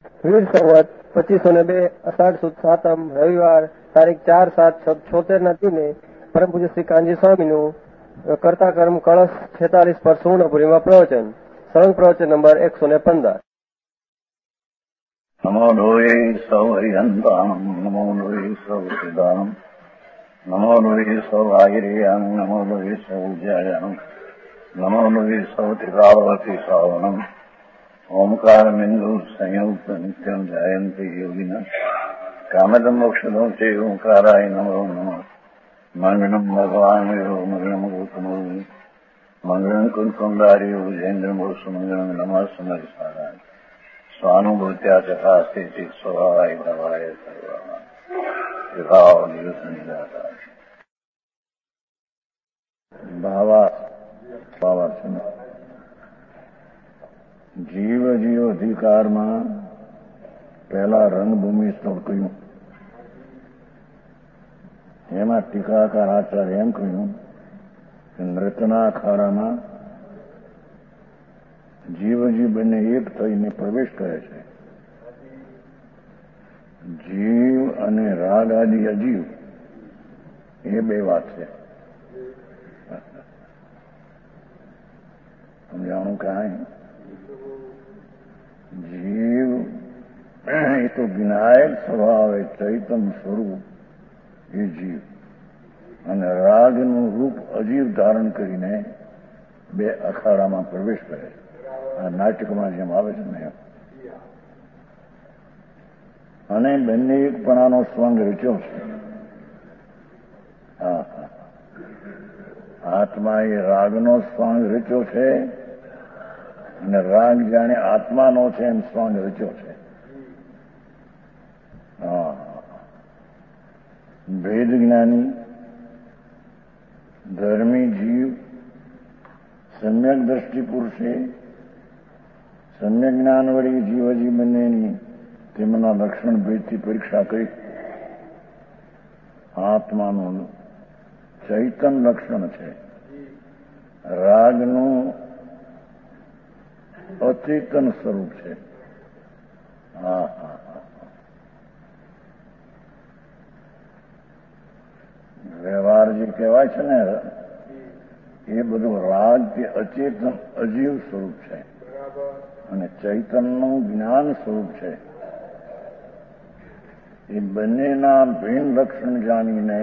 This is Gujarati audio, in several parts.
વીર સંવત 2502 અષાઢ સુદ સાતમ રવિવાર તારીખ 4/7/76 દિને પરમ પૂજ્ય શ્રી કાનજી સ્વામીનું કર્તા કર્મ કળશ 46 પર સુવર્ણપુરીમાં પ્રવચન. સળંગ પ્રવચન નંબર 115. નમો લોહે સૌ હરિહંતામ, નમો લોહે સૌ સિદ્ધામ, નમો લોહે સૌ આયર્યામ, નમો લોહે સૌ જયામ, નમો લોહે સૌ ત્રિકાવતી સાવનમ, ઓમકાર બિંદુ સંયુક્ત નિત્યમ જયંતિ યોગિના કામદમ મોક્ષદો તે ઓંકારાય નમો નમઃ. મંગલમ ભગવાન મંગલમ ગૌતમ મંગલમ કુંકુંડારી વિજેન્દ્ર મોક્ષ મંગલમ નમઃ સમર્થાય સ્વાનુભૂત્યા તથા સ્થિતિ સ્વભાવાય ભવાય સર્વા વિભાવ નિરસનિદાતા ભાવાર્થન. જીવ અધિકારમાં પહેલા રંગભૂમિ સ્થળ કહ્યું. એમાં ટીકાકાર આચાર્ય એમ કહ્યું કે નૃત્યના અખાડામાં જીવ બંને એક થઈને પ્રવેશ કરે છે. જીવ અને રાગ આદિ અજીવ એ બે વાત છે. સમજાણું કાંઈ? જીવ એ તો વિનાયક સ્વભાવે ચૈતન સ્વરૂપ એ જીવ, અને રાગનું રૂપ અજીવ ધારણ કરીને બે અખાડામાં પ્રવેશ કરે. આ નાટકમાં જેમ આવે છે ને એમ. અને બંને એકપણાનો સ્વંગ રચ્યો છે. આત્મા એ રાગનો સ્વંગ રચ્યો છે, અને રાગ જાણે આત્માનો છે એમ સ્વંગ રચ્યો છે. ભેદ જ્ઞાની ધર્મી જીવ સમ્યક દ્રષ્ટિ પુરુષે સમ્યક જ્ઞાન વળી જીવજી બંનેની તેમના લક્ષણ ભેદથી પરીક્ષા કરી. આત્માનું ચૈતન લક્ષણ છે, રાગનું અચેતન સ્વરૂપ છે. વ્યવહાર જે કહેવાય છે ને એ બધું રાગ કે અચેતન અજીવ સ્વરૂપ છે, અને ચૈતનનું જ્ઞાન સ્વરૂપ છે. એ બંનેના ભિન્ન લક્ષણ જાણીને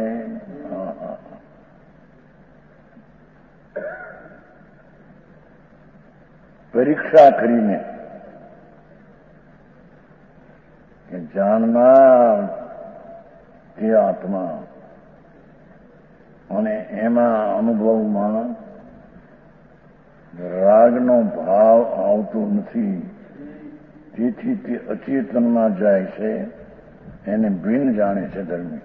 પરીક્ષા કરીને કે જાણનાર તે આત્મા અને એમાં અનુભવમાં રાગનો ભાવ આવતો નથી, તેથી તે અચેતનમાં જાય છે. એને ભિન્ન જાણે છે ધર્મી.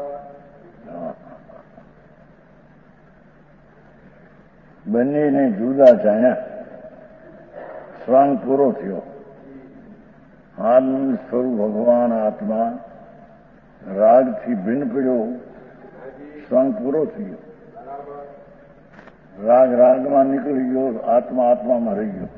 બંનેને જુદા જાણ્યા. સ્વાંગ પૂરો થયો. આનંદ સ્વરૂપ ભગવાન આત્મા રાગથી ભિન્ન પડ્યો. સ્વાંગ પૂરો થયો. રાગ રાગમાં નીકળી ગયો, આત્મા આત્મામાં રહી ગયો.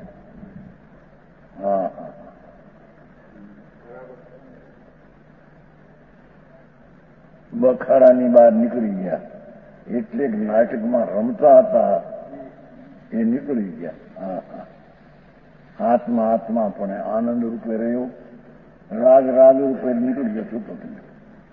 બખાડાની બહાર નીકળી ગયા. એટલે નાટકમાં રમતા હતા એ નીકળી ગયા. આત્મા આત્મા પણ આનંદ રૂપે રહ્યો, રાગ રાગ રૂપે નીકળી ગયો. છૂટો થયો.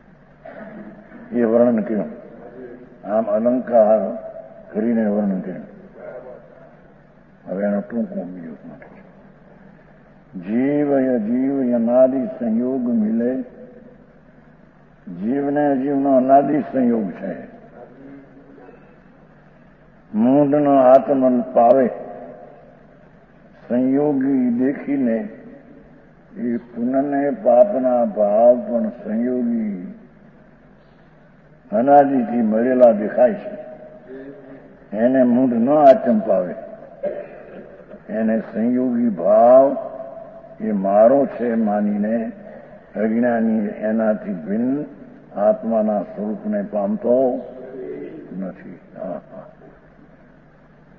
એ વર્ણન કર્યું. આમ અલંકાર કરીને વર્ણન કર્યું. હવે એનો ટૂંકો બીજો માટે જીવ અજીવ અનાદિ સંયોગ મિલે. જીવને અજીવનો અનાદિ સંયોગ છે. મૂંઢનો આત્મન પાવે સંયોગી દેખીને એ પુનઃને પાપના ભાવ પણ સંયોગી અનાદિથી મળેલા દેખાય છે. એને મૂંઢ ન આચમ પાવે. એને સંયોગી ભાવ એ મારો છે માનીને અજ્ઞાની એનાથી ભિન્ન આત્માના સ્વરૂપને પામતો નથી.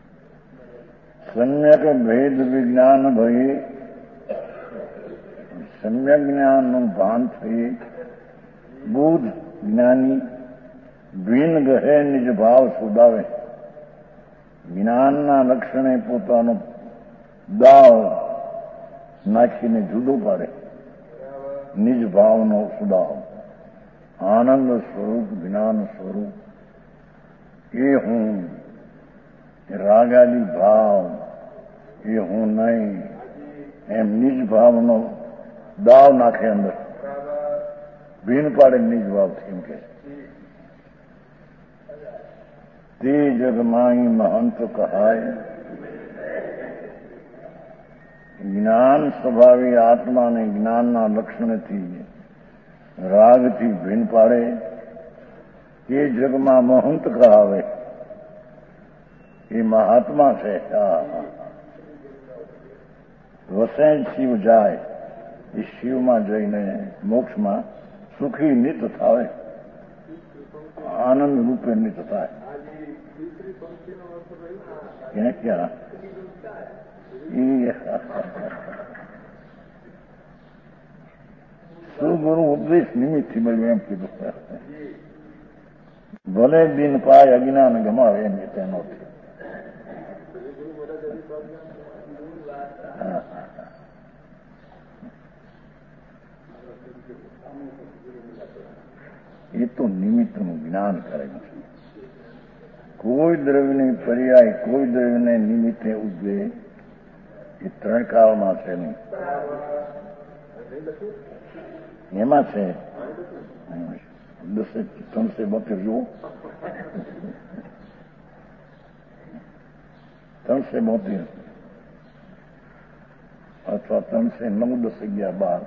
સમ્યક ભેદ વિજ્ઞાન ભય સમ્યક જ્ઞાનનું ભાન થઈ બુદ્ધ જ્ઞાની દ્વિન ગહે નિજ ભાવ સુદાવે. જ્ઞાનના લક્ષણે પોતાનો દાવ નાખીને જુદો પાડે. નિજ ભાવનો સુદાવ, આનંદ સ્વરૂપ, જ્ઞાન સ્વરૂપ એ હું, રાગાદી ભાવ એ હું નહીં, એમ નિજ ભાવનો દાવ નાખે અંદર, ભીન પાડે નિજ ભાવથી. એમ કે તે જગમાઈ મહંત કહાય. જ્ઞાન સ્વભાવી આત્માને જ્ઞાનના લક્ષણથી રાગથી ભીન પાડે એ જગમાં મહંત કહાવે. એ મહાત્મા છે. વસે શિવ જાય એ શિવમાં જઈને મોક્ષમાં સુખી નિત થાય, આનંદ રૂપે નિત થાય. એને ક્યાં સુગુરુ ઉપદેશ નિમિત્તથી મળ્યું એમ કીધું. ભલે દિન પાય અજ્ઞાન ગમાવે એમ તેનો. એ તો નિમિત્તનું જ્ઞાન કરે છે. કોઈ દ્રવ્યની પર્યાય કોઈ દ્રવ્યને નિમિત્તે ઉજવે એ ત્રણ કાળમાં છે નહીં. એમાં છે 372 જુઓ, 372 અથવા 309, 10, 11, 12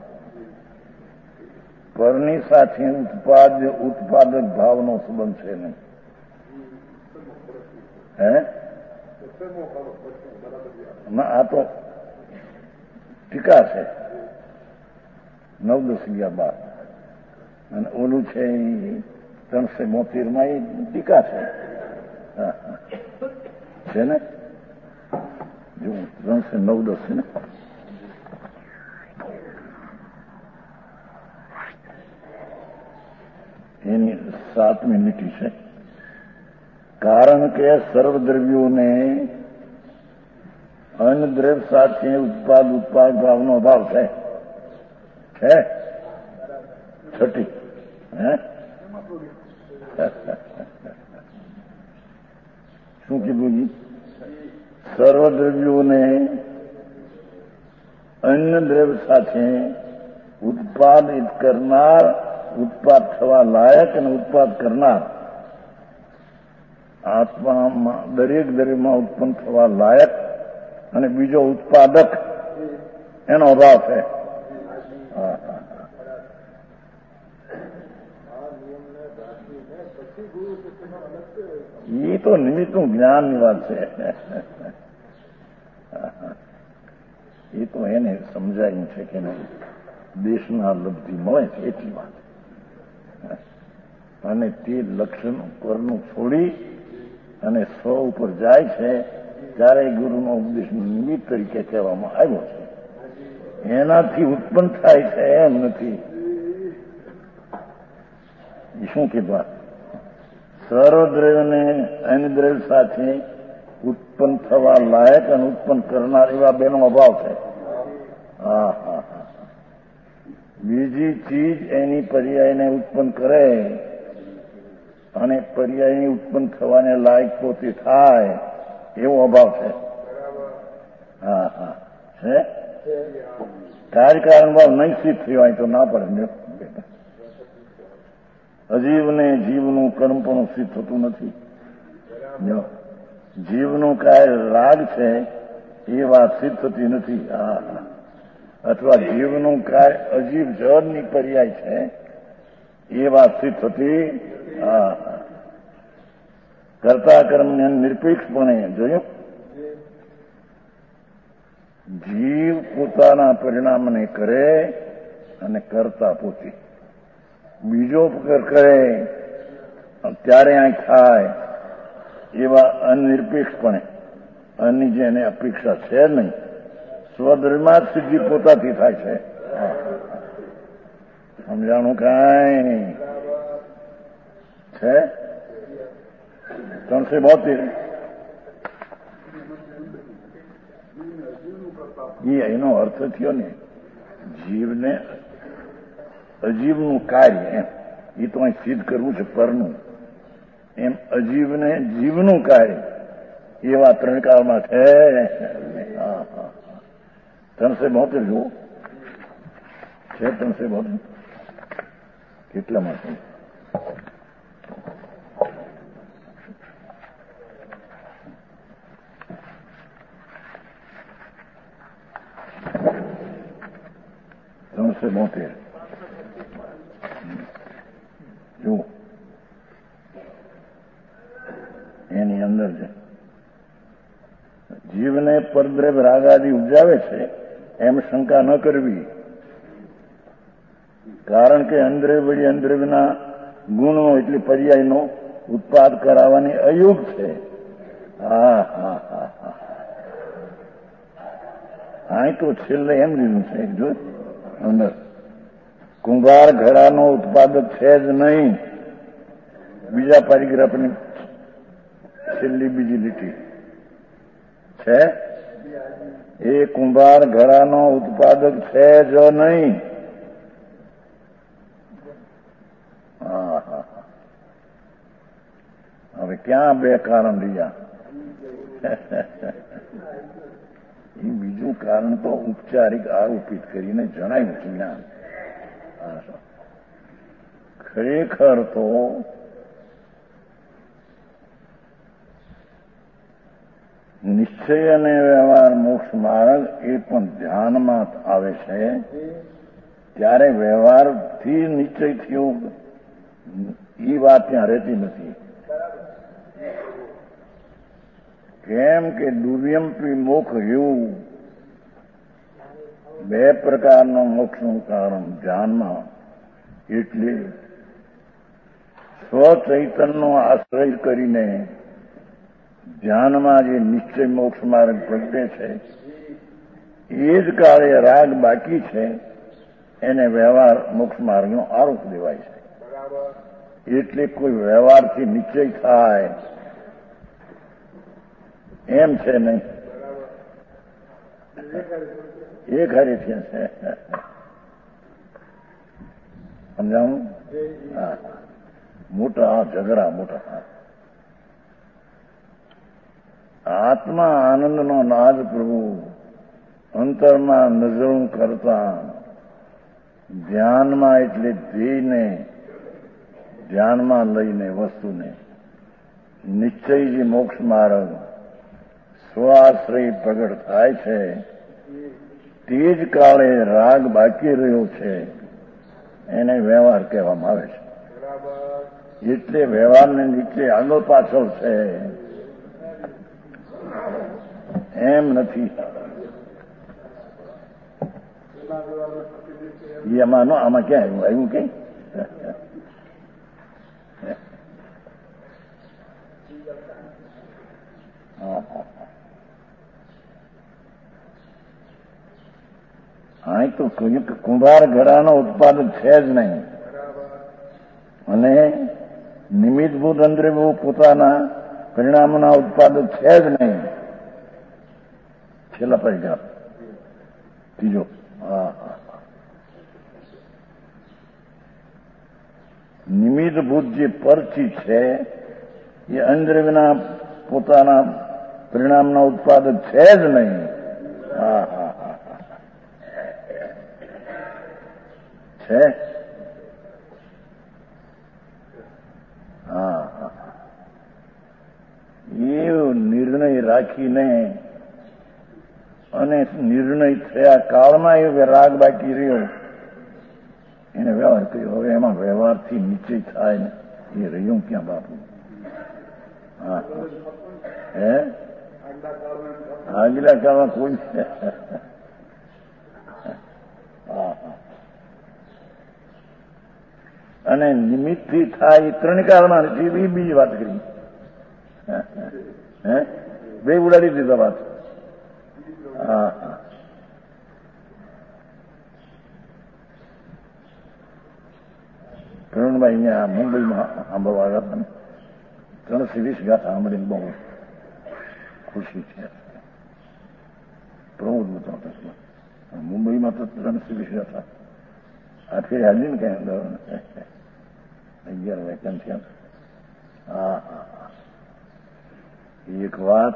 પરની સાથે ઉત્પાદક ભાવનો સંબંધ છે નહીં. આ તો ટીકા છે 9, 10, 11, 12 અને ઓલું છે 372 એ ટીકા છે ને. જો 309, 10 છે ને. એની 7મી લીટી છે. કારણ કે સર્વદ્રવ્યોને અન્ય દ્રવ્ય સાથે ઉત્પાદ ભાવનો અભાવ છે. 6ઠી શું કીધું? સર્વદ્રવ્યોને અન્ય દ્રવ્ય સાથે ઉત્પાદિત કરનાર, ઉત્પાદ થવા લાયક અને ઉત્પાદ કરનાર આત્મામાં દરેક દ્રવ્યમાં ઉત્પન્ન થવા લાયક અને બીજો ઉત્પાદક એનો અભાવ છે. એ તો નિમિત્તનું જ્ઞાનની વાત છે. એ તો એને સમજાયું છે કે નહીં, દેશના લબ્ધિ મળે છે એટલી વાત. અને તે લક્ષણ પરનું છોડી અને સ્વ ઉપર જાય છે ત્યારે ગુરુનો ઉપદેશ નિમિત્ત તરીકે કહેવામાં આવ્યો છે. એનાથી ઉત્પન્ન થાય છે એમ નથી. શું કીધું? સર્વદ્રવ્યને અન્ય દ્રવ્ય સાથે ઉત્પન્ન થવા લાયક અને ઉત્પન્ન કરનાર એવા બેનો અભાવ છે. બીજી ચીજ એની પર્યાયને ઉત્પન્ન કરે અને પર્યાયની ઉત્પન્ન થવાને લાયક પોતે થાય એવો અભાવ છે. છે કાર્યકારણ ભાવ નહીં સિદ્ધ થયો હોય તો ના પડે. અજીવને જીવનું કર્મ પણ સિદ્ધ થતું નથી. જીવનું કાંઈ રાગ છે એ વાત સિદ્ધ થતી નથી. અથવા જીવનું કાંઈ અજીવ જળની પર્યાય છે એ વાત સિદ્ધ થતી. કર્તા કર્મને નિરપેક્ષપણે જોયું. જીવ પોતાના પરિણામને કરે અને કરતા પોતે. બીજો ઉપકાર કરે ત્યારે અહીં થાય એવા અનિરપેક્ષપણે, અન્ય જેને અપેક્ષા છે નહીં, સ્વધર્મમાં જ સિદ્ધિ પોતાથી થાય છે. સમજાણું કાંઈ છે? 372 એનો અર્થ થયો ને જીવને અજીવનું કાર્ય એમ. એ તો અહીં સિદ્ધ કરવું છે પરનું. એમ અજીવને જીવનું કાર્ય એવા 3 કાળમાં છે. 372 જુઓ છે. 372 કેટલામાં છે? જુઓ એની અંદર છે જીવને પરદ્રવ્ય રાગાદી ઉપજાવે છે એમ શંકા ન કરવી, કારણ કે અંદ્રવ્ય અંદ્રવ્યના ગુણનો એટલે પર્યાયનો ઉત્પાદ કરાવવાની અયુગ છે. અહીં તો છેલ્લે એમ લીધું છે જો અંદર કુંભાર ઘડાનો ઉત્પાદક છે જ નહીં. બીજા પેરેગ્રાફની છેલ્લી બીજી લીટી છે એ કુંભાર ઘડાનો ઉત્પાદક છે જ નહીં. હવે ક્યાં 2 કારણ રહ્યા? એ બીજું કારણ તો ઉપચારિક આરોપિત કરીને જણાયું છે જ્ઞાન. ખરેખર તો નિશ્ચય અને વ્યવહાર મોક્ષ માર્ગ એ પણ ધ્યાનમાં આવે છે. ત્યારે વ્યવહારથી નિશ્ચય થયો એ વાત ત્યાં રહેતી નથી. કેમ કે દુર્યંપી મોક્ષ એવું 2 પ્રકારનો મોક્ષનું કારણ ધ્યાનમાં. એટલે સ્વચૈતનનો આશ્રય કરીને ધ્યાનમાં જે નિશ્ચય મોક્ષ માર્ગ પ્રગટે છે એ જ કાળે રાગ બાકી છે એને વ્યવહાર મોક્ષ માર્ગનો આરોપ દેવાય છે. એટલે કોઈ વ્યવહારથી નિશ્ચય થાય એમ છે નહીં. એ ખરી છે. સમજાવું? મોટા ઝઘડા મોટા. આત્મા આનંદનો નાદ પ્રભુ અંતરમાં નજરું કરતા ધ્યાનમાં એટલે ધ્યેયને ધ્યાનમાં લઈને વસ્તુને નિશ્ચય જે મોક્ષ માર્ગ સ્વાશ્રય પ્રગટ થાય છે તે જ કાળે રાગ બાકી રહ્યો છે એને વ્યવહાર કહેવામાં આવે છે. એટલે વ્યવહારને નીચે આગળ પાછળ છે એમ નથી. આમાં ક્યાં આવ્યું કઈ? અહીં તો કહ્યું કે કુંભાર ઘડાનો ઉત્પાદક છે જ નહીં અને નિમિત્તભૂત અંતર્ભૂત પોતાના પરિણામોના ઉત્પાદક છે જ નહીં. છેલ્લા પરિગ્રાફ ત્રીજો. નિમિત્તભૂત જે પરચી છે એ અંતર્વિના પોતાના પરિણામના ઉત્પાદક છે જ નહીં. છે એ નિર્ણય રાખીને અને નિર્ણય થયા કાળમાં એ રાગ બાકી રહ્યો એને વ્યવહાર કર્યો. હવે એમાં વ્યવહારથી નિશ્ચય થાય ને એ રહ્યું ક્યાં બાપુ? હે આગલા કાળમાં કોઈ અને નિમિત્તથી થાય એ 3 કાળમાં નથી. બીજી વાત કરી. હે 2 ઉડાડી દીધા વાત. પ્રવીણભાઈ અહીંયા મુંબઈમાં સાંભળવા આવ્યા હતા ને 320 ગાથા સાંભળીને બહુ ખુશી છે. પ્રમોદ બતાવતા મુંબઈમાં તો 320 ગાથા આ ફેર હાલી ને કઈ અંદર 11 વેકન્સી. હા હા, એક વાત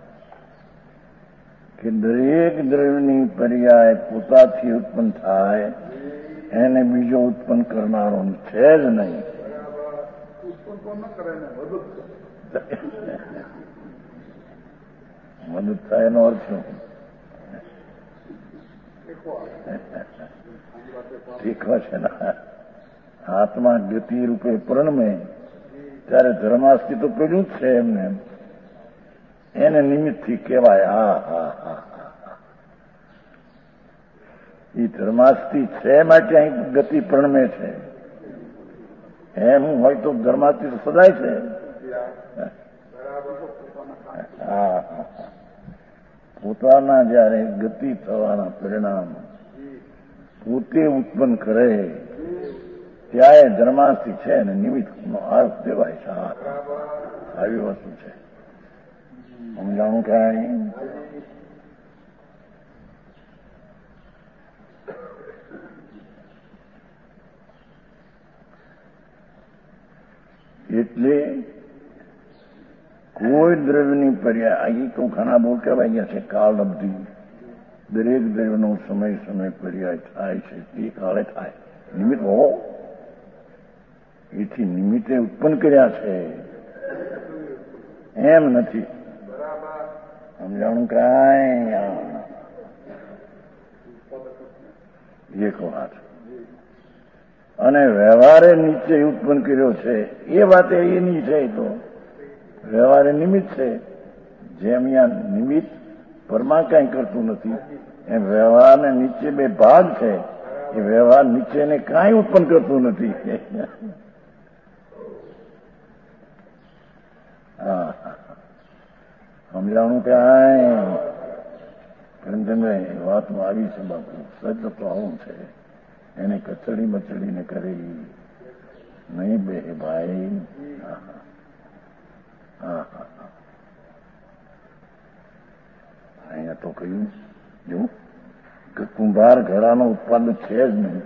કે દરેક દ્રવ્યની પર્યાય પોતાથી ઉત્પન્ન થાય એને બીજો ઉત્પન્ન કરનારો છે જ નહીં. મદદ થાય એનો અર્થ શું? શીખવા છે ને આત્મા ગતિ રૂપે પ્રણમે ત્યારે ધર્માસ્તિ તો પેલું જ છે એમને, એને નિમિત્તથી કહેવાય. હા હા હા, એ ધર્માસ્તિ છે માટે અહીં ગતિ પ્રણમે છે. એમ હોય તો ધર્માસ્તિ તો સદાય છે. હા, પોતાના જયારે ગતિ થવાના પરિણામ પોતે ઉત્પન્ન કરે ત્યારે ધર્માસ્તિ છે અને નિમિત્તનો અર્થ દેવાય છે. આવી વસ્તુ છે. સમજાણું કાંઈ? એટલે કોઈ દ્રવ્યની પર્યાય તો ઘણા બહુ કહેવાય ગયા છે કાળ અવધિ. દરેક દ્રવ્યનો સમય સમય પર્યાય થાય છે તે કાળે થાય. નિમિત્ત હો એથી નિમિત્તે ઉત્પન્ન કર્યા છે એમ નથી. સમજાણું કાંઈ? એક વાત. અને વ્યવહારે નીચે ઉત્પન્ન કર્યો છે એ વાત એની છે. તો વ્યવહારે નિમિત્ત છે. જેમ અહીંયા નિમિત્ત પરમા કાંઈ કરતું નથી એમ વ્યવહારને નીચે બે ભાગ છે. એ વ્યવહાર નીચેને કાંઈ ઉત્પન્ન કરતું નથી. હા, સમજાણું કાંઈ? પ્રેમચંદ્રભાઈ વાતમાં આવી છે બાપુ. સજ્જ તો આવું છે. એને કચડી મચડીને કરી નહીં બે ભાઈ. અહીંયા તો કહ્યું જો કે કુંભાર ઘડાનો ઉત્પાદન છે જ નહીં.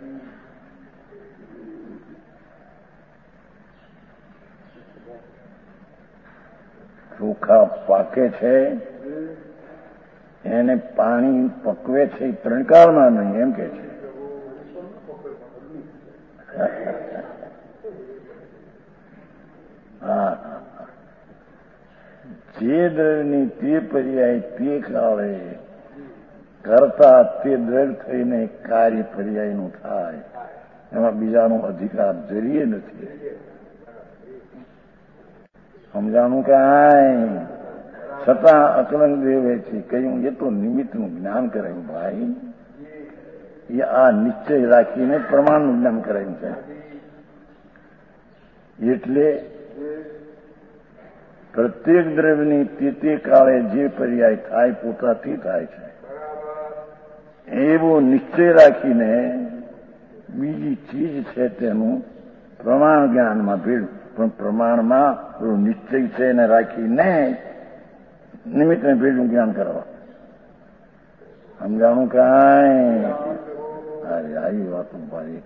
ચોખા પાકે છે એને પાણી પકવે છે એ ત્રણકાળમાં નહીં એમ કે છે. હા, જે દ્રવ્યની તે પર્યાય તે કાળે કરતા તે દ્રવ્ય થઈને કાર્ય પર્યાયનું થાય. એમાં બીજાનો અધિકાર જરીએ નથી. સમજાણું કાંઈ? છતાં અકલંક દેવે છે કહ્યું એ તો નિમિત્તનું જ્ઞાન કરાયું ભાઈ. એ આ નિશ્ચય રાખીને પ્રમાણનું જ્ઞાન કરાયું છે. એટલે પ્રત્યેક દ્રવ્યની તે કાળે જે પર્યાય થાય પોતાથી થાય છે એવો નિશ્ચય રાખીને બીજી ચીજ છે તેનું પ્રમાણ જ્ઞાનમાં ભેળવું. પણ પ્રમાણમાં નિશ્ચય છે એને રાખીને નિમિત્તને ભેળવું જ્ઞાન કરવા. સમજાણું કાંઈ? આવી વાતો ભાઈ.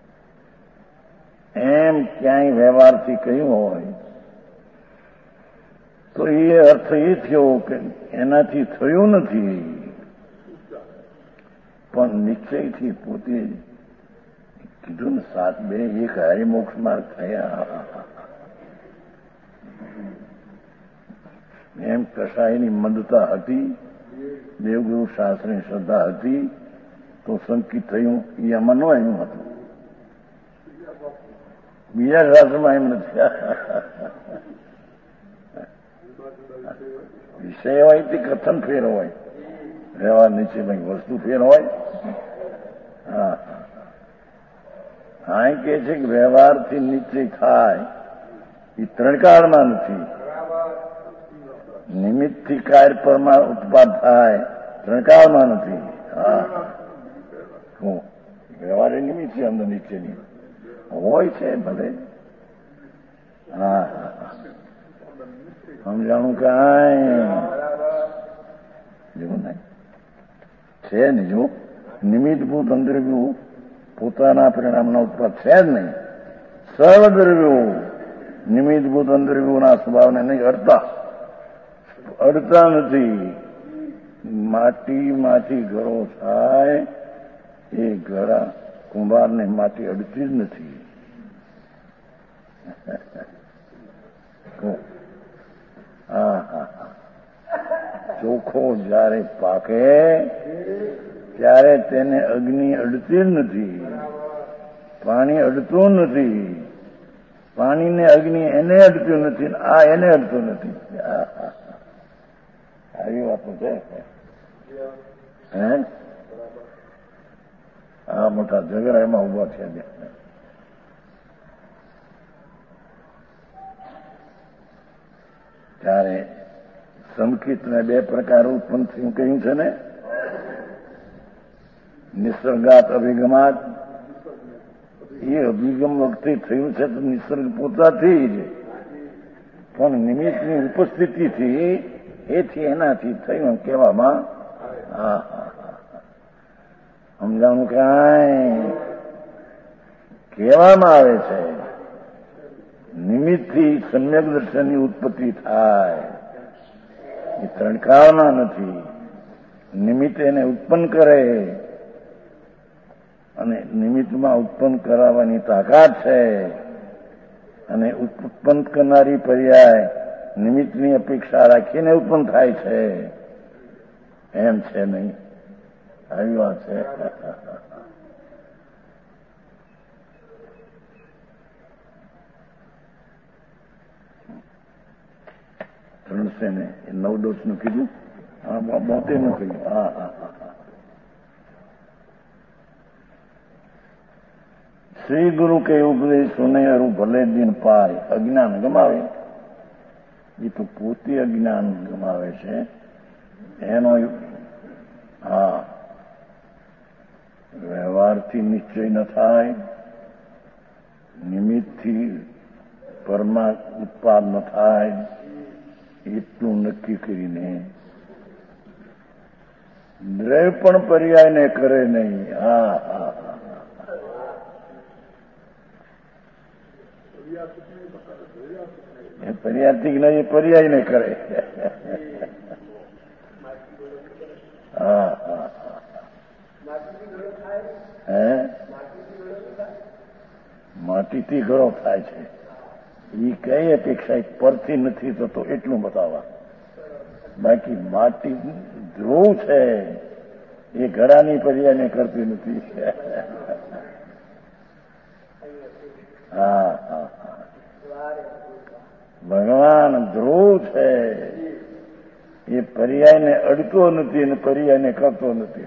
એમ ક્યાંય વ્યવહારથી કહ્યું હોય તો એ અર્થ એ થયો કે એનાથી થયું નથી પણ નિશ્ચયથી પોતે કીધું ને 7 2 1 હરિમોક્ષ માર્ગ થયા. એમ કસાયની મંદતા હતી, દેવગુરુ શાસ્ત્રની શ્રદ્ધા હતી તો સંકિત થયું. એ આમાં ન એમ હતું. બીજા શાસ્ત્રમાં એમ નથી. વિષય હોય તે કથન ફેર હોય, વ્યવહાર નીચે વસ્તુ ફેર હોય. હા, હા, કે છે કે વ્યવહારથી નીચે થાય એ ત્રણકાળમાં નથી. નિમિત્તથી કાર્ય પરમાં ઉત્પાદ થાય ત્રણકાળમાં નથી. હા, વ્યવહાર એ નિમિત્ત છે અંદર નીચેની. હોય છે ભલે. હા સમજાણું કાંઈ જેવું નહીં છે ને. જો નિમિત્તભૂત અંતર્વ્યુ પોતાના પરિણામના ઉપર છે જ નહીં. સર્વદ્રવ્યો નિમિત્તભૂત અંતર્વ્યુના સ્વભાવને નહીં અડતા નથી. માટીમાંથી ઘરો થાય એ ઘડા કુંભારને માટી અડતી જ નથી. ચોખ્ખો જયારે પાકે ત્યારે તેને અગ્નિ અડતી જ નથી. પાણી અડતું નથી. પાણીને અગ્નિ એને અડતું નથી. આ એને અડતું નથી. આવી વાતો છે. હે આ મોટા ઝઘડા એમાં ઉભા છે. ત્યારે સંકિતને બે પ્રકાર ઉત્પન્ન થયું કહ્યું છે ને. નિસર્ગાત અભિગમાત. એ અભિગમ વખતે થયું છે તો નિસર્ગ પોતાથી જ, પણ નિમિત્તની ઉપસ્થિતિથી એથી એનાથી થયું કહેવામાં. સમજાણું કાંઈ કહેવામાં આવે છે. નિમિત્તથી સમ્યક દર્શનની ઉત્પત્તિ થાય એ ત્રણકાળના નથી. નિમિત્ત એને ઉત્પન્ન કરે અને નિમિત્તમાં ઉત્પન્ન કરાવવાની તાકાત છે. અને ઉત્પન્ન કરનારી પર્યાય નિમિત્તની અપેક્ષા રાખીને ઉત્પન્ન થાય છે. એમ છે નહીં. આવી વાત છે. ત્રણસે ને 9 ડોસનું કીધું. 72નું કહ્યું. શ્રી ગુરુ કે ઉપદેશ સુનેરું ભલે દિન પાય. અજ્ઞાન ગમાવે એ તો પોતે અજ્ઞાન ગમાવે છે. એનો વ્યવહારથી નિશ્ચય ન થાય, નિમિત્તથી ઉત્પાદ ન થાય, એટલું નક્કી કરીને દ્રવ્ય પણ પર્યાયને કરે નહીં. એ પર્યાયથી નહીં, એ પર્યાયને કરે. માટીથી ઘડો થાય છે. એ કઈ અપેક્ષા પરથી નથી થતો એટલું બતાવવા. બાકી માટી ધ્રુવ છે એ ઘડાની પર્યાયને કરતી નથી. ભગવાન ધ્રુવ છે એ પર્યાયને અડતો નથી અને પર્યાયને કરતો નથી.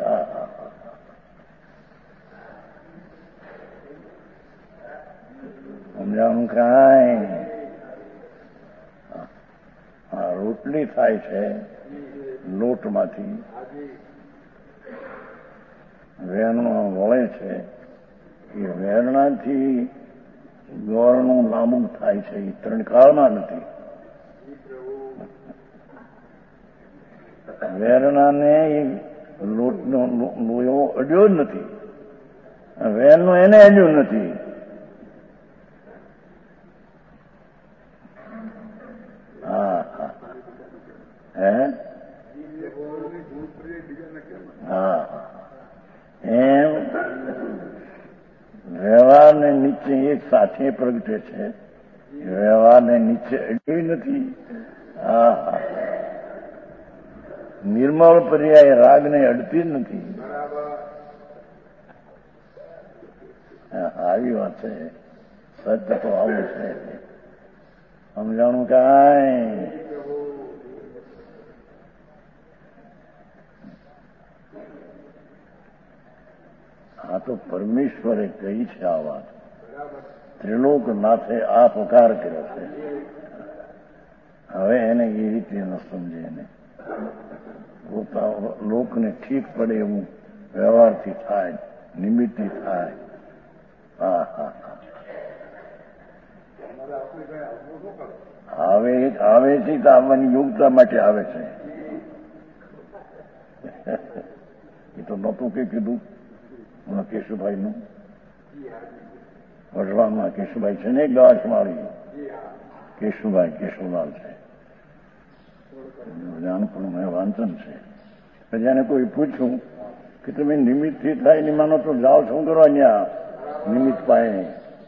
સમજાણું કાંઈ. રોટલી થાય છે લોટમાંથી, વેરણા વળે છે. એ વેરણાથી ગોળનું લાંબુ થાય છે. એ ત્રણકાળમાં નથી. વેરણાને એ લોટનો લોયો અડ્યો જ નથી. વેરનું એને અડ્યું નથી. એમ વ્યવહારને નીચે એક સાથે પ્રગટે છે. વ્યવહારને નીચે અડ્યું નથી. નિર્મળ પર્યાય રાગને અડતી જ નથી. આવી વાત છે. સત્ય તો આવું છે. સમજાણું કાંઈ. આ તો પરમેશ્વરે કહી છે આ વાત. ત્રિલોકનાથે આ પુકાર કર્યો છે. હવે એને એ રીતે ન સમજે એને. લોકને ઠીક પડે એવું વ્યવહારથી થાય, નિમિત્તથી થાય. આવે છે તો આવવાની યોગ્યતા માટે આવે છે. એ તો નહોતું કઈ કીધું કેશુભાઈનું વઢવાણમાં કેશુભાઈ છે ને એક ગાંઠમાળી કેશુલાલ છે. જાણપણું મેં વાંચન છે. પછી એને કોઈ પૂછ્યું કે તમે નિમિત્તથી થાય ને માનો તો જાઓ શું કરવા ત્યાં નિમિત્ત પાય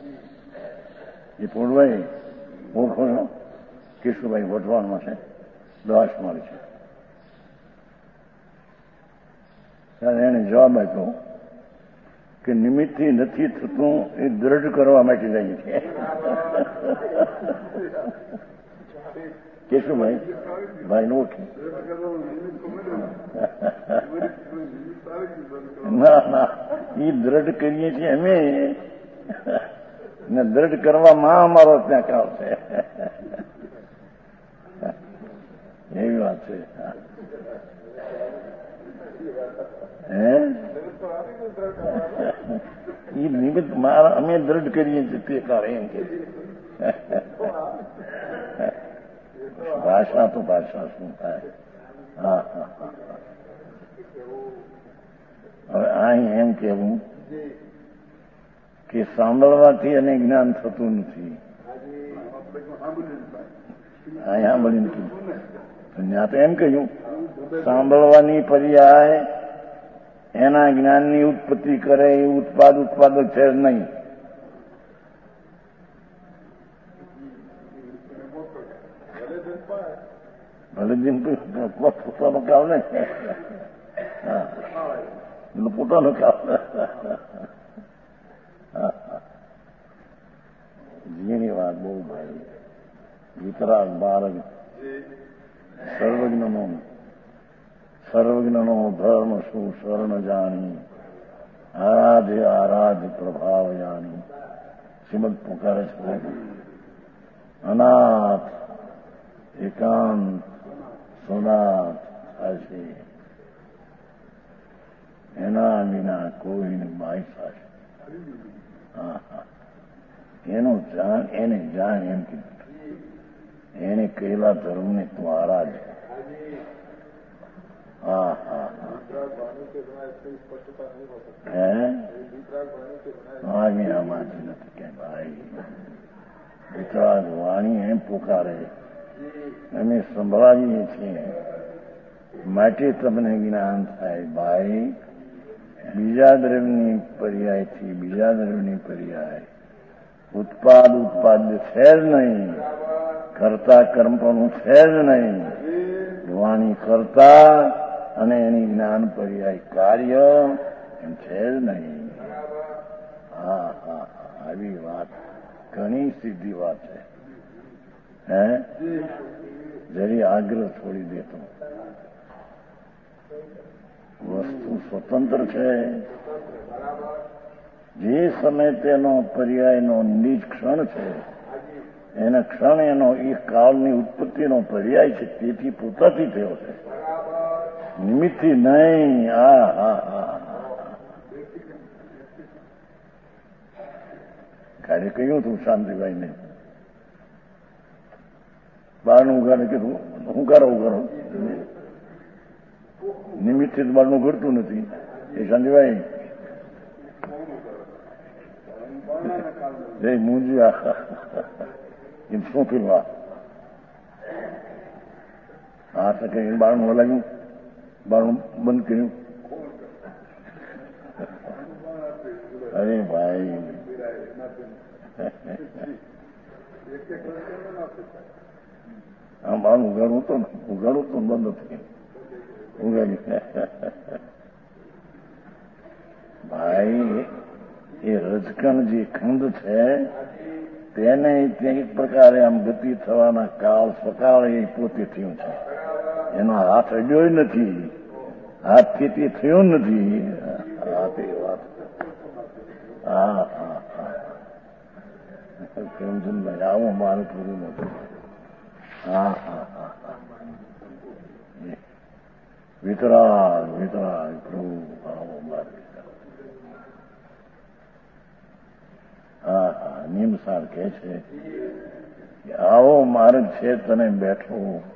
એ પૂર્વાઈ ઓળખો છો કેશુભાઈ વઢવાણમાં છે ગાંઠમાળી છે. ત્યારે એને જવાબ આપ્યો કે નિમિત્તથી નથી થતું એ દ્રઢ કરવા માટે જાય છે. કેશુભાઈ ભાઈ ઓળખી ના એ દ્રઢ કરીએ છીએ અમે ને દ્રઢ કરવામાં અમારો ત્યાં કામ છે. એવી વાત છે. એ નિમિત્ત મારા અમે દ્રઢ કરીએ છીએ તે કાળે એમ કે ભાષા તો ભાષા શું થાય. હા હા હા. હવે અહીં એમ કેવું કે સાંભળવાથી અને જ્ઞાન થતું નથી. અહીં સાંભળીને કીધું ત્યાં તો એમ કહ્યું સાંભળવાની પર્યાય એના જ્ઞાનની ઉત્પત્તિ કરે એ ઉત્પાદક છે જ નહીં. ભલે દિન પોતાનો કામ ને પોતાનો કામ જીની વાત બહુ ભાઈ વિતરાગ બાળક સર્વજ્ઞનો ધર્મ શું શરણ જાણી આરાધ્ય પ્રભાવ જાણી શ્રીમદ પુકારે છે. અનાથ એકાંત સોનાથ થશે એના વિના કોઈને માય થશે. એનું જાણ એને જાણ એમ કીધું. એને કહેલા ધર્મને તું આરાધ. હા હા હે આમાંથી નથી કે ભાઈ વિતરાગ વાણી એમ પુકારે અમે સંભળાવીએ છીએ માટે તમને જ્ઞાન થાય. ભાઈ બીજા દ્રવ્યની પર્યાયથી બીજા દ્રવ્યની પર્યાય ઉત્પાદ છે જ નહીં. કરતા કર્મ પણ છે જ નહીં. વાણી કરતા અને એની જ્ઞાન પર્યાય કાર્ય એમ છે જ નહીં. હા હા આવી વાત ઘણી સીધી વાત છે. હે જરી આગ્રહ છોડી દેતો. વસ્તુ સ્વતંત્ર છે. જે સમય તેનો પર્યાયનો નિજ ક્ષણ છે એના ક્ષણ એનો એ કાળની ઉત્પત્તિનો પર્યાય છે. તેથી પોતાથી થયો છે નિમિત્તથી નહીં. હા હા હા કાર્ય કહ્યું હતું શાંતિભાઈને બહારનું ઉગાડે કીધું ઉગારો નિમિત્તથી જ બહારનું ઘડતું નથી. એ શાંતિભાઈ જય મુંજિયા એમ શું થયું? હા તો કઈ બારણું હલાવ્યું, બારણું બંધ કર્યું. અરે ભાઈ આમ બારણું ઉગાડવું તો બંધ થઈ ઉગાડ્યું. ભાઈ એ રજકણ જે ખંડ છે તેને એક પ્રકારે આમ ગતિ થવાના કાળ સકાળ એ પોતે થયું છે. એનો હાથ અડ્યો નથી, હાથથી તે થયું નથી. વાત હા હા પ્રેમચંદભાઈ આવું મારું પૂરું નથી. હા હા હા વિતરાગ પ્રભુ આવો મારે. હા હા નિમસાર કહે છે આવો માર્ગ છે તને બેઠો.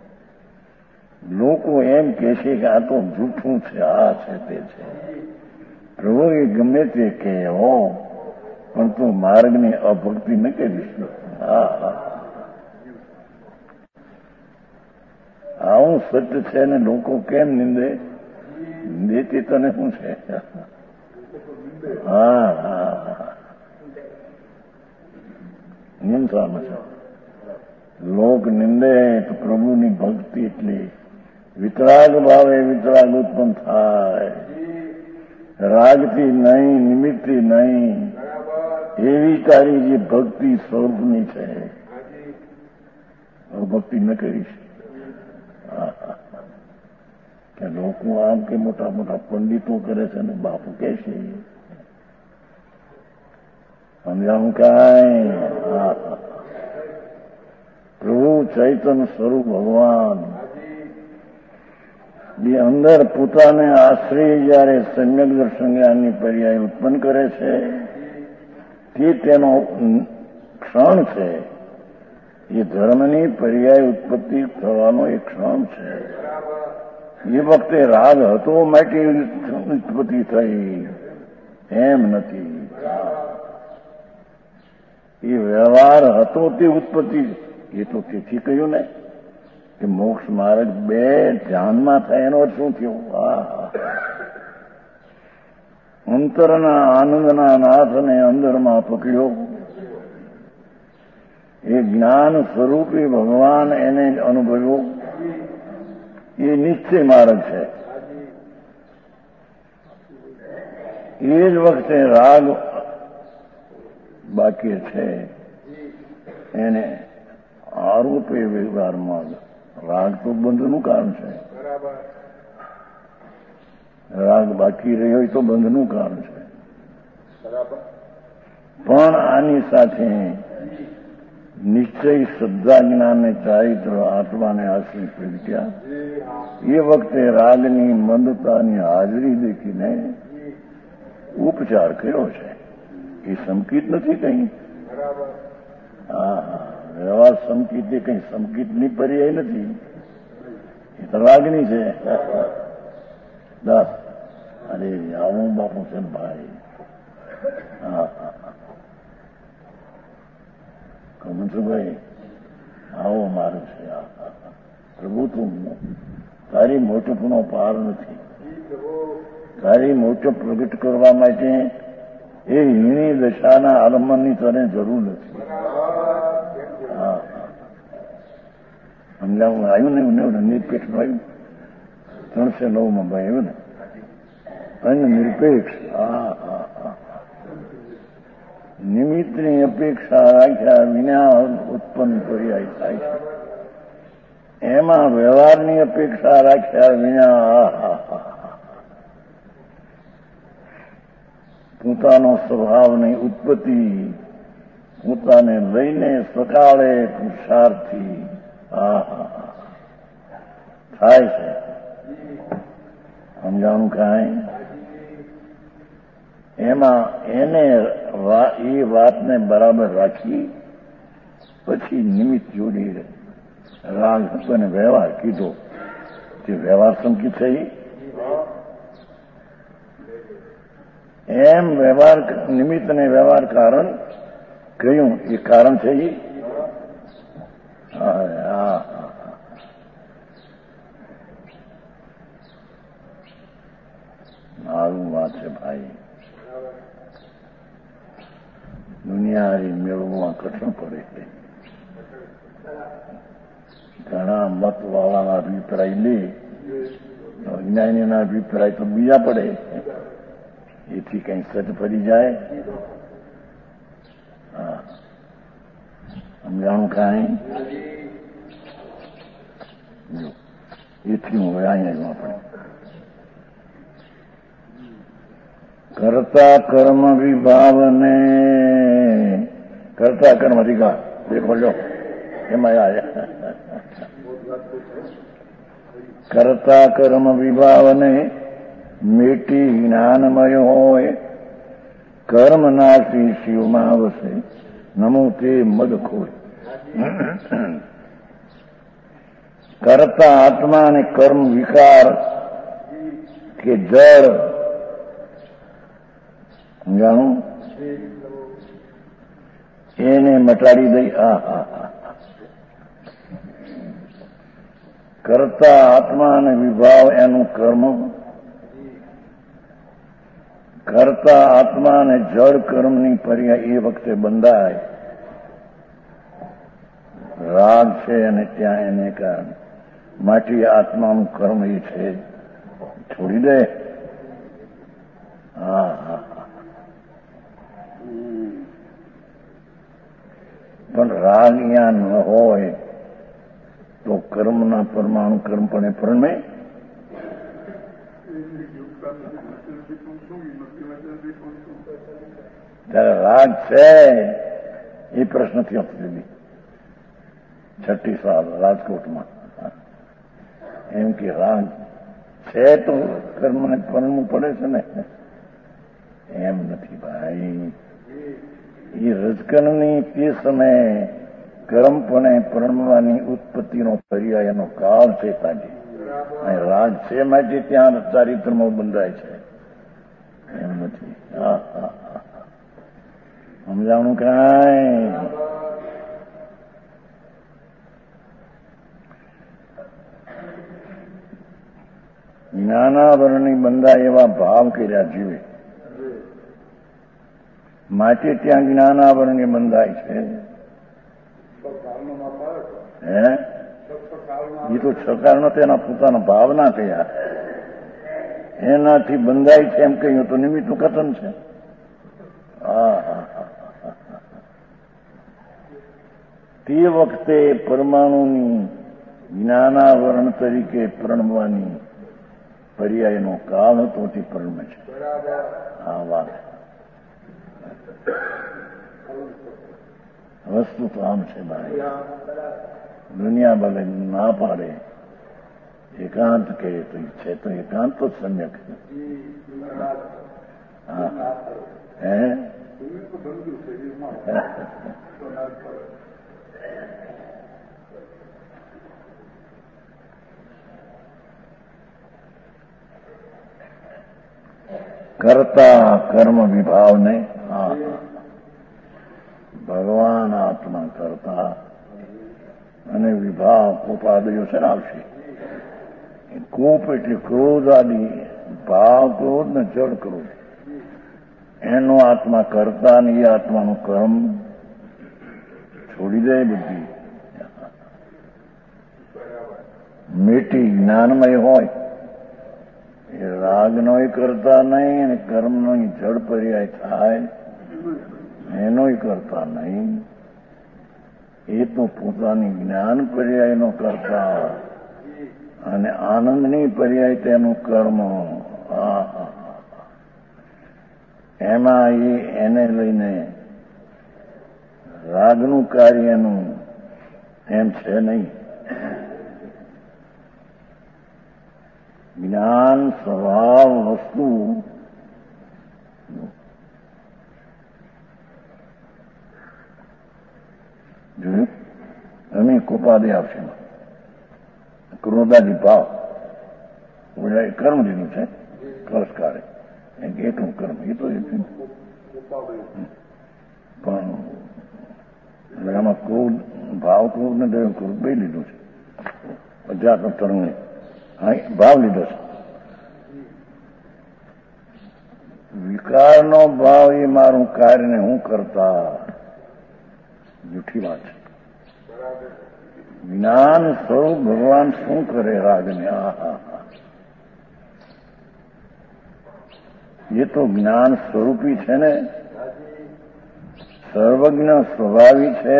લોકો એમ કહેશે કે આ તો જૂઠું છે, આ છે તે છે. પ્રભુ એ ગમે તે કહે હો, પણ તું માર્ગની અભક્તિ ન કરીશ. આવું સત્ય છે ને લોકો કેમ નિંદે? નિંદેતી તને શું છે? નિંદવામાં છે. લોક નિંદે તો પ્રભુની ભક્તિ એટલી વિતરાગ ભાવે વિતરાગ ઉત્પન્ન થાય. રાગથી નહીં, નિમિત્તથી નહીં, એવી તારી જે ભક્તિ સ્વરૂપની છે, ભક્તિ ન કરીશ. કે લોકો આમ કે મોટા મોટા પંડિતો કરે છે ને બાપુ કે છે સમજાવું કાંઈ? પ્રભુ ચૈતન્ય સ્વરૂપ ભગવાન એ અંદર પોતાને આશ્રય જયારે સમ્યક દર્શન જ્ઞાનની પર્યાય ઉત્પન્ન કરે છે તે તેનો ક્ષણ છે. એ ધર્મની પર્યાય ઉત્પત્તિ થવાનો એક ક્ષણ છે. એ વખતે રાગ હતો માટે ઉત્પત્તિ થઈ એમ નથી. એ વ્યવહાર હતો તે ઉત્પત્તિ. એ તો તેથી કહ્યું ને કે મોક્ષ માર્ગ બે ધ્યાનમાં થાય. એનો અર્થ શું થયો? અંતરના આનંદના નાથને અંદરમાં પકડ્યો. એ જ્ઞાન સ્વરૂપી ભગવાન એને અનુભવ્યો. એ નિશ્ચય માર્ગ છે. એ જ વખતે રાગ બાકી છે. એને આરોપે વ્યવહારમાં રાગ તો બંધનું કારણ છે. રાગ બાકી રહ્યો હોય તો બંધનું કારણ છે. પણ આની સાથે નિશ્ચય શ્રદ્ધા જ્ઞાનને ચારિત્ર આત્માને આશ્રિત પ્રગટ્યા. એ વખતે રાગની મંદતાની હાજરી દેખીને ઉપચાર કર્યો છે. એ સંકિત નથી કઈ. વ્યવહાર સંકિત એ કઈ સંકિતની પર્યાય નથી. એ તો રાગની છે. દાસ અરે આવું બાપુ છે ભાઈ. મનસુખભાઈ આવો મારો છે. પ્રભુ તું તારી મોટપનો પાર નથી. તારી મોટપ પ્રગટ કરવા માટે એ હીણી દશાના આલંબનની તને જરૂર નથી. સમજાવું આવ્યું ને નિરપેક્ષ આવ્યું 309 ભાઈ આવ્યું ને અને નિરપેક્ષ. નિમિત્તની અપેક્ષા રાખ્યા વિના ઉત્પન્ન પર્યાય થાય છે. એમાં વ્યવહારની અપેક્ષા રાખ્યા વિના પોતાનો સ્વભાવની ઉત્પત્તિ પોતાને લઈને સકાળે પુરુષાર્થી થાય છે. સમજાણું કાંઈ? એમાં એને એ વાતને બરાબર રાખી પછી નિમિત્ત જોડી રાગ અને વ્યવહાર કીધો. જે વ્યવહાર સંકિત થઈ એમ વ્યવહાર નિમિત્ત અને વ્યવહાર કારણ કહ્યું. એ કારણ છે. મારું વાત છે ભાઈ. દુનિયાની મેળવવા કઠણ પડે છે. ઘણા મત વાળાના અભિપ્રાય લે, અજ્ઞાનીના અભિપ્રાય તો બીજા પડે. એથી કઈ સજ ફરી જાય. સમજાણું કાંઈ? એથી હું અહીંયા આપણે કરતા કર્મ વિભાવને કરતા કર્મ અધિકાર દેખો લો એમાં આવ્યા. કરતા કર્મ વિભાવને મેટી જ્ઞાનમય હોય કર્મ નાશી શિવમાં વસે નમો તે મદ ખોય. કરતા આત્મા અને કર્મ વિકાર કે જળ જાણું એને મટાડી દઈ. કરતા આત્મા અને વિભાવ એનું કર્મ, કરતા આત્મા અને જળ કર્મની પર્યાય એ વખતે બંધાય રાગ છે અને ત્યાં એને કારણે માટે આત્માનું કર્મ એ છે છોડી દે. પણ રાગ અહીંયા ન હોય તો કર્મના પરમાણુ કર્મપણે પરમે. ત્યારે રાગ છે એ પ્રશ્ન થયો સુધી 36 સાલ રાજકોટમાં એમ કે રાગ છે તો કર્મને પરમવું પડે છે ને. એમ નથી ભાઈ. એ રજકણની તે સમયે કર્મપણે પરણવાની ઉત્પત્તિનો પર્યાય એનો કાળ છે. તાજી રાગ છે માટે ત્યાં ચારિત્રમાં બંધાય છે. એમ નથી. સમજાવણું કાંઈ. જ્ઞાનાવરણની બંધાય એવા ભાવ કર્યા જીવે માટે ત્યાં જ્ઞાનાવરણની બંધાય છે. હે એ તો છકારનો તેના પોતાના ભાવના થયા એનાથી બંધાય છે એમ કહ્યું તો નિમિત્તનું કથન છે. તે વખતે પરમાણુની જ્ઞાનાવરણ તરીકે પરણવાની પર્યાયનો કાળ હતો તે પરમે છે. આ વાત વસ્તુ તો આમ છે ભાઈ. દુનિયા ભલે ના પાડે એકાંત કહે તો છે તો એકાંત તો સમ્યક છે. હે કરતા કર્મ વિભાવને ભગવાન આત્મા કરતા અને વિભાવ કોપાદયો છે ને આવશે. કોપ એટલે ક્રોધ આદિ ભાવ ક્રોધ ને જળ ક્રોધ એનો આત્મા કરતા ને એ આત્માનું કર્મ છોડી દે. બુદ્ધિ મીઠી જ્ઞાનમય હોય એ રાગનો કરતા નહીં અને કર્મનો જળ પર્યાય થાય એનો કરતા નહીં. એ તો પોતાની જ્ઞાન પર્યાયનો કરતા અને આનંદની પર્યાય તેનું કર્મ. એમાં એને લઈને રાગનું કાર્યનું એમ છે નહીં. જ્ઞાન સ્વભાવ વસ્તુ જોયું અમે કોપાદે આવશે. ક્રોધાદી ભાવ કર્મ લીધું છે કળશકારે એટલું કર્મ એ તો પણ આમાં ક્રોધ ભાવ ક્રોધ ને દયો ક્રોધ બે લીધું છે. અધ્યાત્મ તરંગને ભાવ લીધો છે. વિકારનો ભાવ એ મારું કાર્યને હું કરતા જૂઠી વાત છે. જ્ઞાન સ્વરૂપ ભગવાન શું કરે રાગને? એ તો જ્ઞાન સ્વરૂપી છે ને, સર્વજ્ઞ સ્વભાવી છે.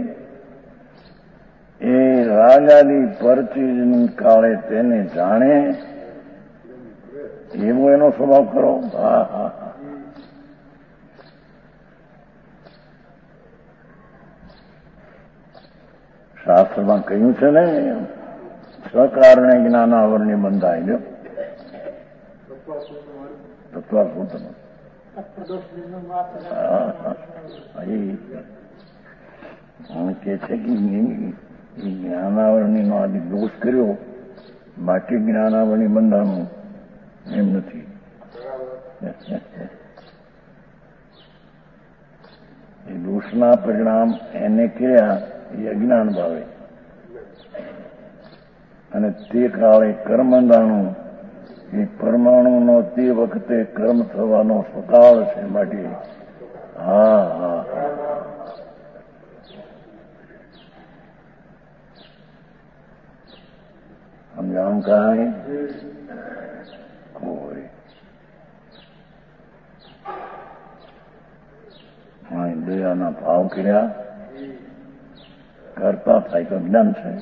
એ રાગાદી પરચીજની કાળે તેને જાણે એવો એનો સ્વભાવ કરો. શાસ્ત્રમાં કહ્યું છે ને, સ્વકારણે જ્ઞાનાવરણે બંધાય ગયો તત્વાસૂતમ. કે છે કે જ્ઞાનાવરણીનો આદિ દોષ કર્યો, બાકી જ્ઞાનાવરણી બંધાનું એમ નથી. એ દોષના પરિણામ એને કર્યા એ અજ્ઞાન ભાવે, અને તે કાળે કર્મંધાનું એ પરમાણુનો તે વખતે કર્મ થવાનો સ્વકાળ છે. માટે હા હા સમજામ કાંઈ કોઈ દયાના ભાવ કર્યા કરતા થાય તો જ્ઞાન છે.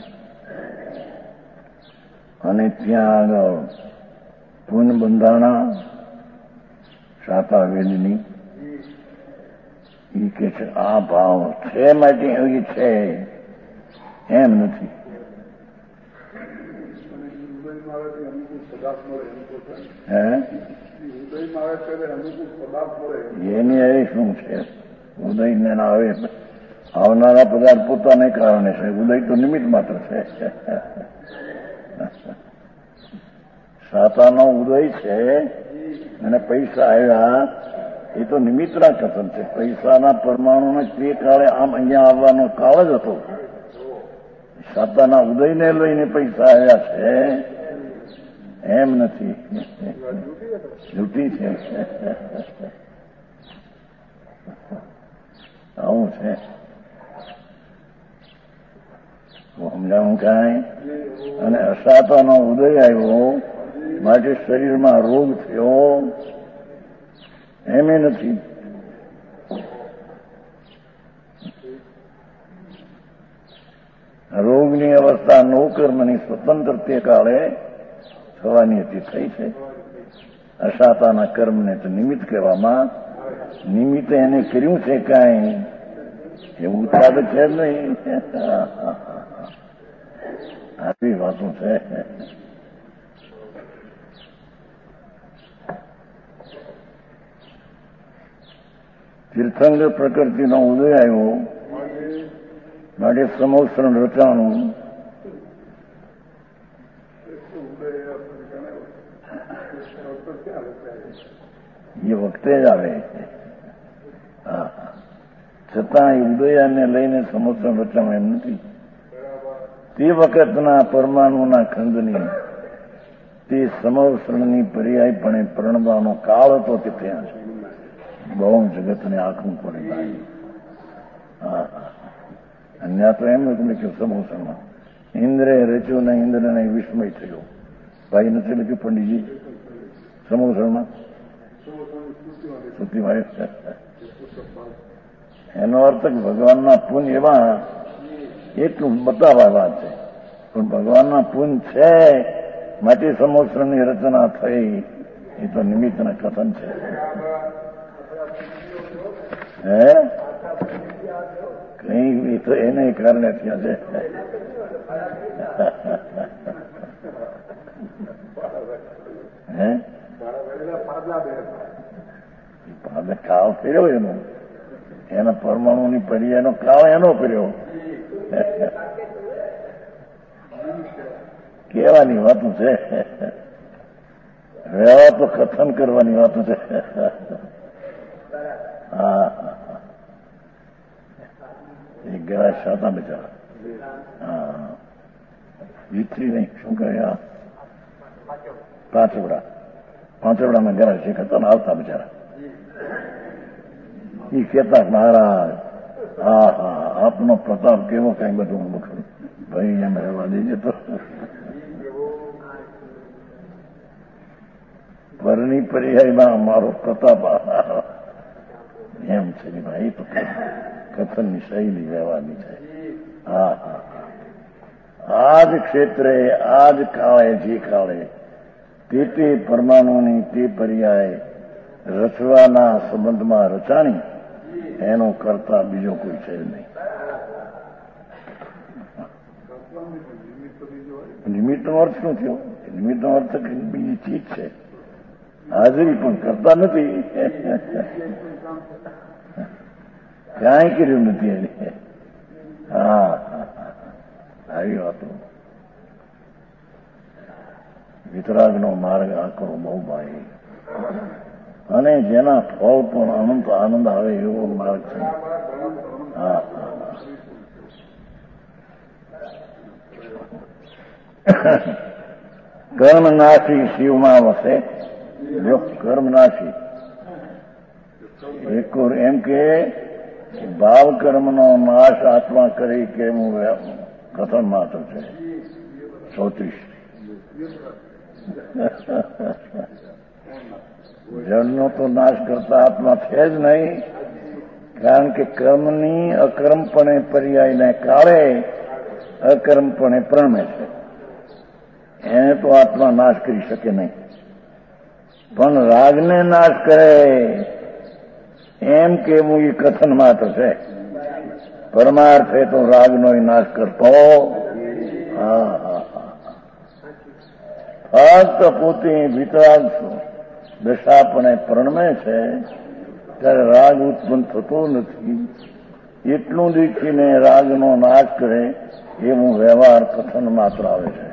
અને ત્યાં આગળ પૂન બંધાણા શાતા વેદની એ કે છે આ ભાવ છે માટે એવી છે એમ નથી. એની એ શું છે? ઉદયને આવે આવનારા પદાર્થ પોતાને કારણે છે. ઉદય તો નિમિત્ત માત્ર છે. સાતાનો ઉદય છે અને પૈસા આવ્યા એ તો નિમિત્તના કથન છે. પૈસાના પરમાણુને તે કાળે આમ અહીંયા આવવાનો કાળ જ હતો. સાતાના ઉદયને લઈને પૈસા આવ્યા છે એમ નથી. જૂઠી છે. આવું છે. સમજાવું કાંઈ? અને અસાતાનો ઉદય આવ્યો માટે શરીરમાં રોગ થયો એમ નથી. રોગની અવસ્થા નો કર્મની સ્વતંત્ર તે કાળે થવાની હતી, થઈ છે. અસાતાના કર્મને તો નિમિત્ત કહેવામાં, નિમિત્તે એને કર્યું છે કાંઈ એવું ઉત્પાદક છે જ નહીં. આવી વાતો છે. તીર્થંકર પ્રકૃતિનો ઉદય આવ્યો માટે સમોસરણ રચાણું. એ વખતે જ આવે. છતાં એ ઉદયાને લઈને સમોસરણ રચાણું એમ નથી. તે વખતના પરમાણુના ખંડની તે સમવસરણની પર્યાયપણે પ્રણવાનો કાળ હતો તે ત્યાં છે. બહુ જગતને આખું પડે. અન્ય તો એમ નથી લખ્યું સમવસરમાં. ઇન્દ્રે રચ્યું ને ઇન્દ્રને વિસ્મય થયો. ભાઈ નથી લખ્યું પંડિતજી સમવસરમાં? શ્રુતિમાં એનો અર્થ ભગવાનના પુણ્ય એવા એટલું બતાવવા વાત છે. પણ ભગવાનના પુણ્ય છે માટે સમોસરની રચના થઈ એ તો નિમિત્તના કથન છે. હે કઈ એ તો એને કારણે થયા છે. હે કાળ ફેર્યો એના પરમાણુની પર્યાયનો કાળ એનો ફેર્યો. કેવાની વાતું છે. રહેવા તો કથન કરવાની વાતું છે. હા એક ગરા શાતા બિચારા. હા વિતરી નહીં શું કહે પાંચવડામાં ગરા છે હતા ને આવતા બિચારા. એ કહેતા મહારાજ હા હા આપનો પ્રતાપ કેવો કઈ બધું મોકલું ભાઈ એમ રહેવા દેજે તો. પરની પર્યાયમાં અમારો પ્રતાપ એમ છે કે ભાઈ તો કથનની શૈલી રહેવાની છે. હા હા આ જ ક્ષેત્રે આ જ કાળે જે કાળે તે પરમાણુની તે પર્યાય રચવાના સંબંધમાં રચાણી એનો કરતા બીજો કોઈ છે નહીં. નિમિત્તનો અર્થ શું થયો? નિમિત્તનો અર્થ બીજી ચીજ છે. હાજરી પણ કરતા નથી. કાંઈ કર્યું નથી એને. હા આવી વાતો. વિતરાગનો માર્ગ આકરો બહુ ભાઈ, અને જેના ફળ પણ અનંત આનંદ આવે એવો માર્ગ છે. હા કર્મનાશી શિવમાં વસે. જો કર્મનાશી એક એમ કે ભાવ કર્મનો નાશ આત્મા કરી કે હું કથન માત્ર છે. 34 જળનો તો નાશ કરતા આત્મા છે જ નહીં, કારણ કે કર્મની અકર્મપણે પર્યાયને કાળે અકર્મપણે પ્રણમે છે. એને તો આત્મા નાશ કરી શકે નહીં, પણ રાગને નાશ કરે એમ કેવું એ કથન માત્ર છે. પરમાર્થે તો રાગનો નાશ કરતો. ફક્ત પોતે વિતરાગ દશાપણે પ્રણમે છે ત્યારે રાગ ઉત્પન્ન થતો નથી. એટલું દેખીને રાગનો નાશ કરે એવું વ્યવહાર કથન માત્ર આવે છે.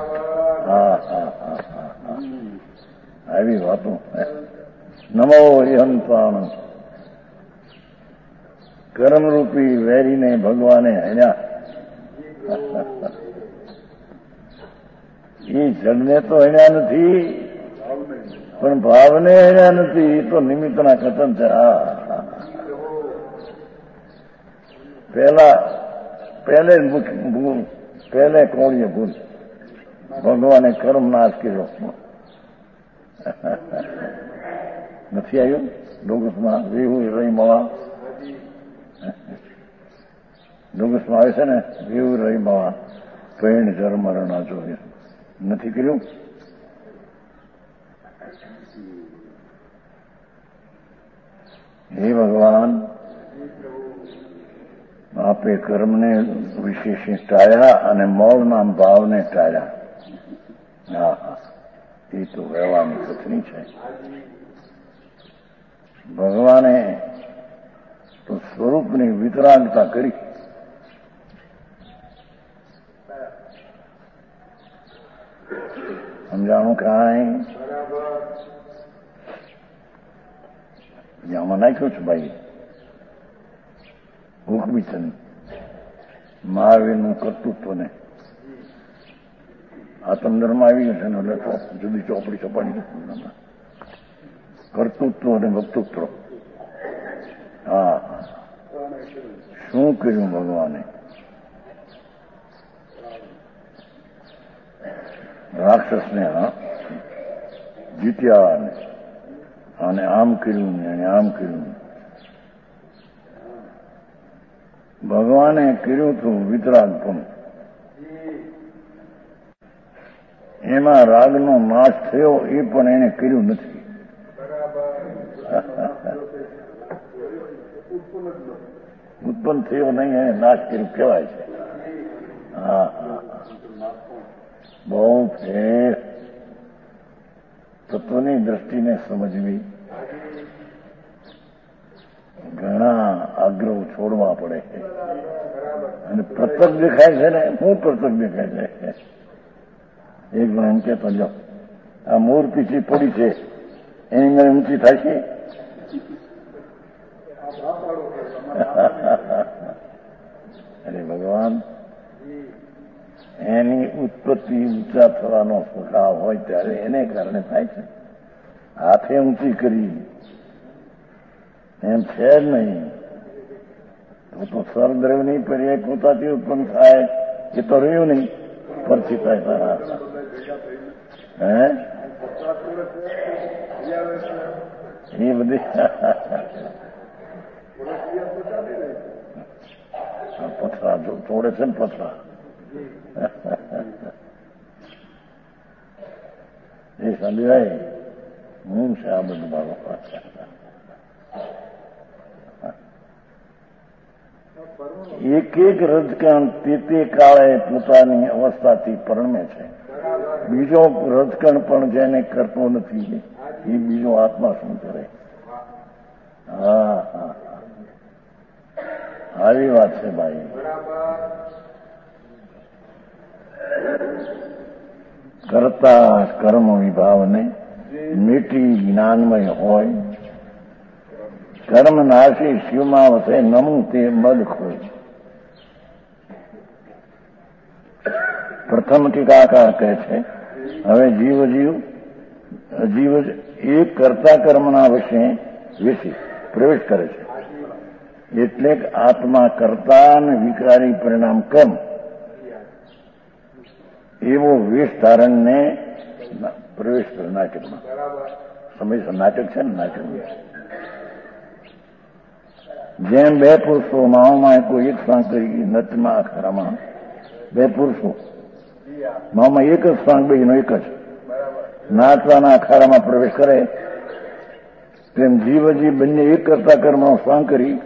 આવી વાતો. નમો હંતાણ. કર્મરૂપી વેરીને ભગવાને હણ્યા. એ જળને તો હણ્યા નથી, પણ ભાવને હણ્યા નથી. એ તો નિમિત્તના કથન છે. પહેલે કોણીએ ભૂલ ભગવાને કર્મ નાશ કર્યો. નથી આવ્યું ડોગસમાં વેહુ રહી મળવા. ડોગસમાં આવે છે ને, વેહુ રહી મળવા પૈણ જર મરણા જોઈએ. નથી કર્યું. હે ભગવાન, આપે કર્મને વિશેષ ટાળ્યા અને મોળના ભાવને ટાળ્યા. એ તો વ્યવહારની કથની છે. ભગવાને તો સ્વરૂપની વિતરાગતા કરી. સમજાણું કાંઈ? આમાં નાખ્યું છે ભાઈ હુકમી છે મહાવીરનું કર્તૃત્વને. આત્મધર્મ આવી ગયું છે ને, એટલે જુદી ચોપડી છપાડી કર્તૃત્વ અને વક્તૃત્વ. શું કર્યું ભગવાને? રાક્ષસને જીત્યા અને આમ કર્યું ને અને આમ કર્યું. ભગવાને કર્યું હતું વિતરાગ, પણ એમાં રાગનો નાશ થયો એ પણ એને કર્યું નથી. ઉત્પન્ન થયો નહીં, એને નાશ કર્યું કહેવાય છે. બહુ ફેર તત્વની દ્રષ્ટિને સમજવી. ઘણા આગ્રહ છોડવા પડે છે. અને પ્રત્યક્ષ દેખાય છે ને, હું પ્રત્યક્ષ દેખાય છે. એક જણ એમ કહેતો, જો આ મોર પીછી પડી છે એની મને ઊંચી થાય છે. અરે ભગવાન, એની ઉત્પત્તિ ઊંચા થવાનો સ્વભાવ હોય ત્યારે એને કારણે થાય છે. હાથે ઊંચી કરી એમ છે જ નહીં. તો સરદ્રવની પર્યાય પોતાથી ઉત્પન્ન થાય એ તો રહ્યું નહીં, પરથી થાય. એ બધી પથરા તોડે છે ને, પથરા. એ સમજાય હું છે આ બધું મારો. એક એક રજકણ તે કાળે પોતાની અવસ્થાથી પરણમે છે. બીજો રજકણ પણ જેને કરતો નથી એ બીજો આત્મા શું કરે? આવી સારી વાત છે ભાઈ. કરતા કર્મ વિભાવને મીઠી જ્ઞાનમય હોય, કર્મ નાશી શિવમાં વસે નમું તે મદ ખોય. પ્રથમ ટીકાકાર કહે છે હવે જીવ એક કરતા કર્મના વિશે પ્રવેશ કરે છે, એટલે કે આત્મા કરતા અને વિકારી પરિણામ કર્મ એવો વેશ ધારણને પ્રવેશ કરે નાટકમાં. સમય નાટક છે ને, નાટક જેમ બે પુરુષો માઓમાં કોઈ એક સાંગ કરી નતમાં અખારામાં બે પુરુષો મામાં એક જ સાંગ બેનો એક જ નાચવાના અખાડામાં પ્રવેશ કરે, તેમ જીવજી બંને એક કરતા કર્મનો સાંગ કરી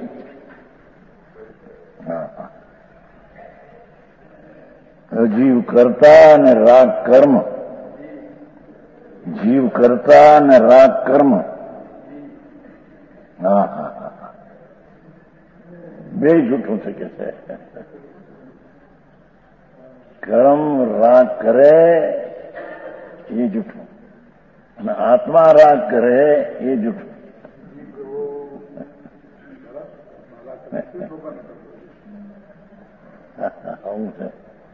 જીવ કરતા અને રાગ કર્મ, જીવ કરતા અને રાગ કર્મ બે જૂઠું છે કે છે. કર્મ રાગ કરે એ જૂઠું અને આત્મા રાગ કરે એ જૂઠું. આવું છે.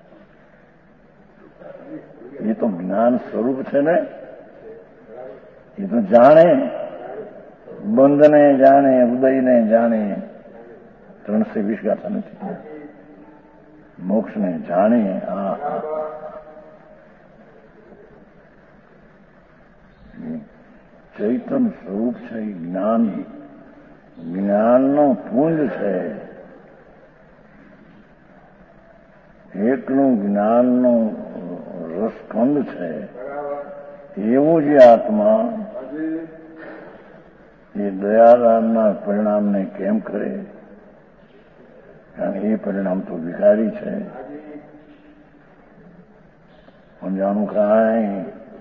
એ તો જ્ઞાન સ્વરૂપ છે ને, એ તો જાણે, બંધને જાણે, ઉદયને જાણે. 320 ગાથા નથી. મોક્ષને જાણે. ચૈતન સ્વરૂપ છે. જ્ઞાનનો પુંજ છે. એકનું જ્ઞાનનો રસખંડ છે. એવું જે આત્મા એ દયાદાનના પરિણામને કેમ કરે? કારણ એ પરિણામ તો વિકારી છે. સમજાણું કાંઈ?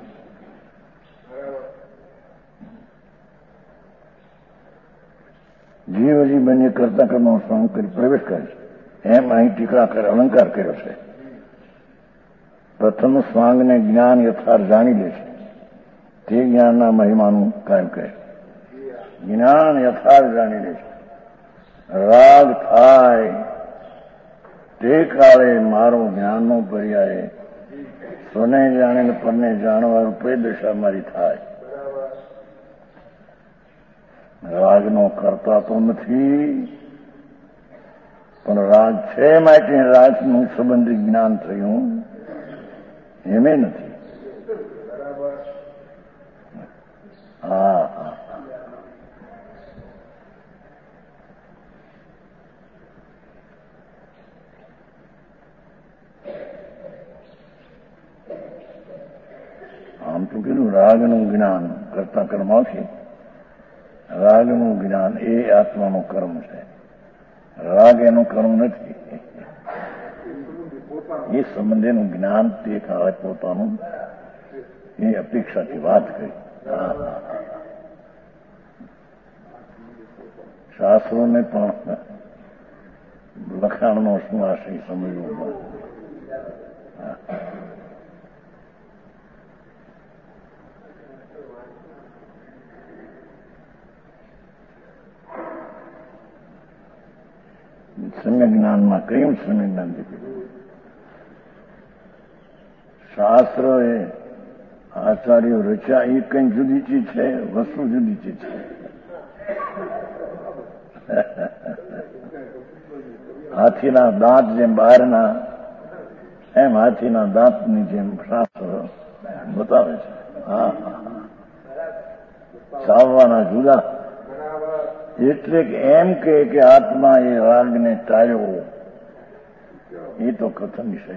જીવજી બંને કરતા કર્મનો સંગ કરી પ્રવેશ કરે છે. એમ અહીં ટીકા કરે, અલંકાર કર્યો છે. પ્રથમ સ્વાંગને જ્ઞાન યથાર્થ જાણી લે છે, તે જ્ઞાનના મહિમાનું કાયમ કહે. જ્ઞાન યથાર્થ જાણી લે છે. રાગ થાય તે કાળે મારો જ્ઞાનનો પર્યાય સ્વને જાણીને પરને જાણવા રૂપે દશા મારી થાય. રાગનો કરતા તો નથી, પણ રાગ છે માટે રાજનું સંબંધી જ્ઞાન થયું એમે નથી. આમ તો કીધું રાગનું જ્ઞાન કરતા કર્મ આવશે. રાગનું જ્ઞાન એ આત્માનો કર્મ છે. રાગ એનું કર્મ નથી. એ સંબંધેનું જ્ઞાન તે કાળે પોતાનું એ અપેક્ષાથી વાત કરી. શાસ્ત્રોને પણ લખાણનો શું આશય સમજવું. સમ્યક જ્ઞાનમાં કયું સમ્યક જ્ઞાન દીધું? શાસ્ત્ર એ આચાર્યો રચ્યા એ કઈ જુદી ચીજ છે, વસ્તુ જુદી ચીજ છે. હાથીના દાંત જેમ બહારના, એમ હાથીના દાંતની જેમ શાસ્ત્ર બતાવે છે. ચાવવાના જુદા. એટલે કે એમ કે આત્મા એ રાગને ટાળ્યો, એ તો કથન વિષય.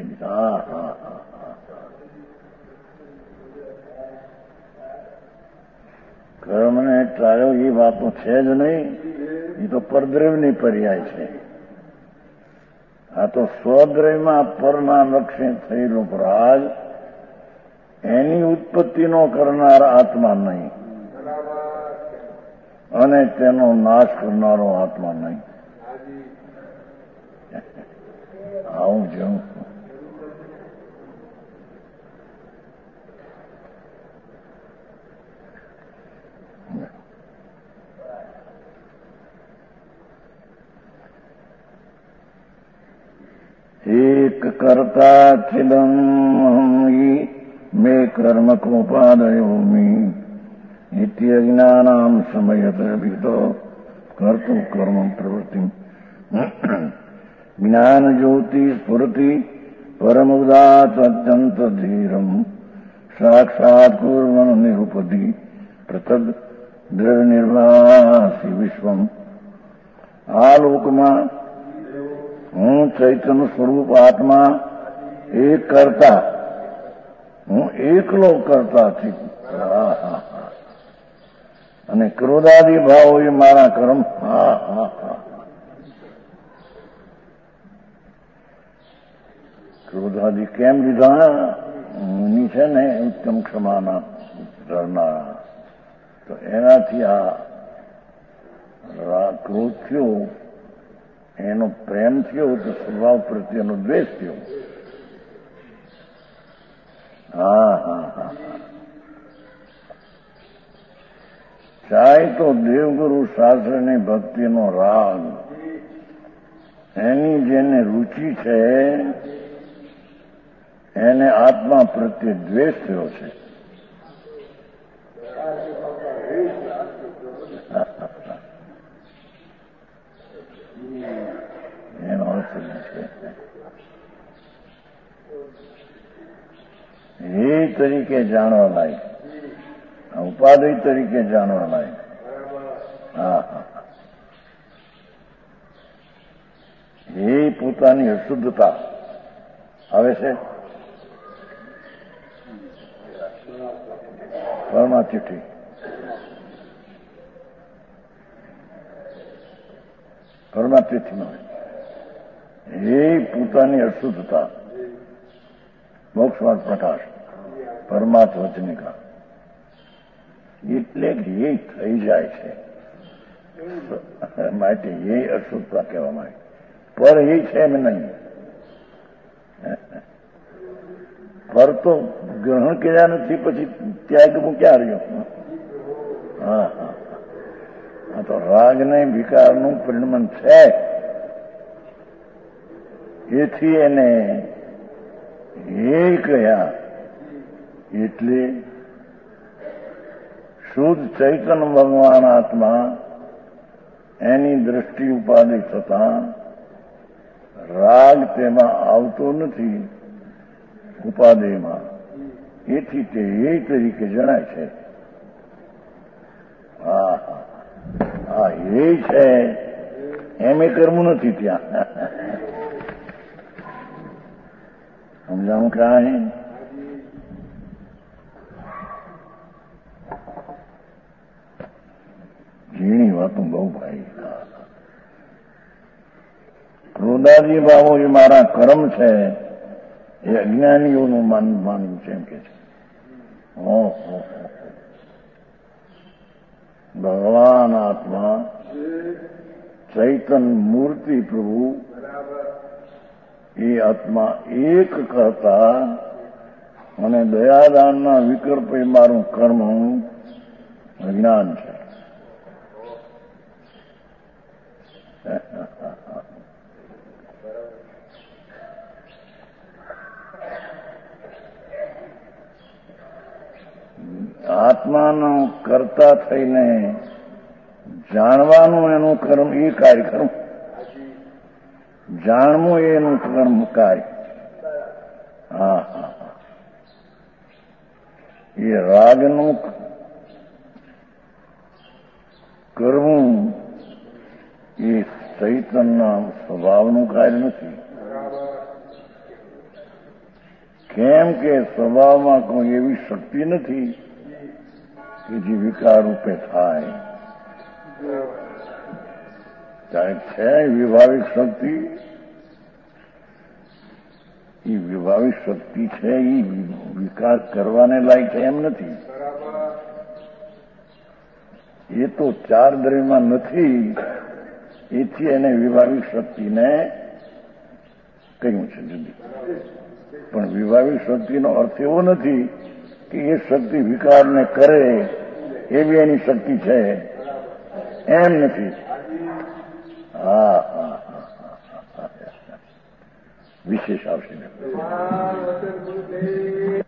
કર્મને ટાળ્યો એ વાતો છે જ નહીં. એ તો પરદ્રવ્યની પર્યાય છે. આ તો સ્વદ્રવ્યમાં પરના લક્ષ્ય થયેલો રાગ, એની ઉત્પત્તિનો કરનાર આત્મા નહીં અને તેનો નાશ કરનારો આત્મા નહીં. આવજો. एक कर्ता चिदम मे कर्म कोपादयोमी नित्यज्ञानाम समयत अभितो कर्तु कर्म प्रवृत्ति ज्ञान ज्योति स्फुरति परम उदात अत्यंत धीरम साक्षात कुर्वन् निरुपति पृथक दृढ़ निर्वासी विश्वम. આ લોકમાં હું ચૈતન્ય સ્વરૂપ આત્મા એક કરતા, હું એકલો કરતા છું. અને ક્રોધાદી ભાવો એ મારા કર્મ. ક્રોધાદી કેમ લીધા? ની છે ને ઉત્તમ ક્ષમાના ધરનારા, તો એનાથી આ ક્રોધ થયો, એનો પ્રેમ થયો તો સ્વભાવ પ્રત્યેનો દ્વેષ થયો. ચાહે તો દેવગુરુ શાસ્ત્રની ભક્તિનો રાગ, એની જેને રુચિ છે એને આત્મા પ્રત્યે દ્વેષ થયો છે. એનો અર્થ છે એ તરીકે જાણવા લાયક, ઉપાધિ તરીકે જાણવા લાયક. એ પોતાની અશુદ્ધતા આવે છે. પરમાચિઠ્ઠી પરમાચિઠ્ઠીમાં એ પોતાની અશુદ્ધતા, મોક્ષવાદ પ્રકાશ, પરમાર્થ વચનિકા, એટલે એ થઈ જાય છે. માટે એ અશુદ્ધતા કહેવામાં આવે. પર એ છે એમ નહીં. પર તો ગ્રહણ કર્યા નથી, પછી ત્યાગ ક્યાં રહ્યો? આ તો રાગ ને વિકારનું પરિણમન છે. એથી એને એ કહ્યા. એટલે શુદ્ધ ચૈતન્ય ભગવાન આત્મા એની દ્રષ્ટિ ઉપાધિ થતા રાગ તેમાં આવતો નથી, ઉપાધિમાં. એથી તે એ તરીકે જણાય છે. હા એ છે એમ એ કરવું નથી ત્યાં. સમજાવું કાંઈ? ઝીણી વાતો બહુ ભાઈ. ક્રોધાદી ભાવો એ મારા કર્મ છે, એ અજ્ઞાનીઓનું માનવું છે એમ કે છે. ભગવાન આત્મા ચૈતન મૂર્તિ પ્રભુ એ આત્મા એક કરતા અને દયાદાનના વિકલ્પ એ મારું કર્મ અજ્ઞાન છે. આત્માનો કરતા થઈને જાણવાનું એનું કર્મ એ કાર્ય કર્મ, જાણવું એનું કર્મ કાર્ય. એ રાગનું કરવું એ ચૈતનના સ્વભાવનું કાર્ય નથી. કેમ કે સ્વભાવમાં કોઈ એવી શક્તિ નથી કે જે વિકાર રૂપે થાય. ક્યાંક છે વિભાવિક શક્તિ, એ વિભાવિક શક્તિ છે એ વિકાર કરવાને લાયક છે એમ નથી. એ તો ચાર દ્રવ્યમાં નથી, એથી એને વિભાવિક શક્તિને કહ્યું છે જુદી. પણ વિભાવિક શક્તિનો અર્થ એવો નથી કે એ શક્તિ વિકારને કરે એવી એની શક્તિ છે, એમ નથી. હા હા વિશેષ આવશે.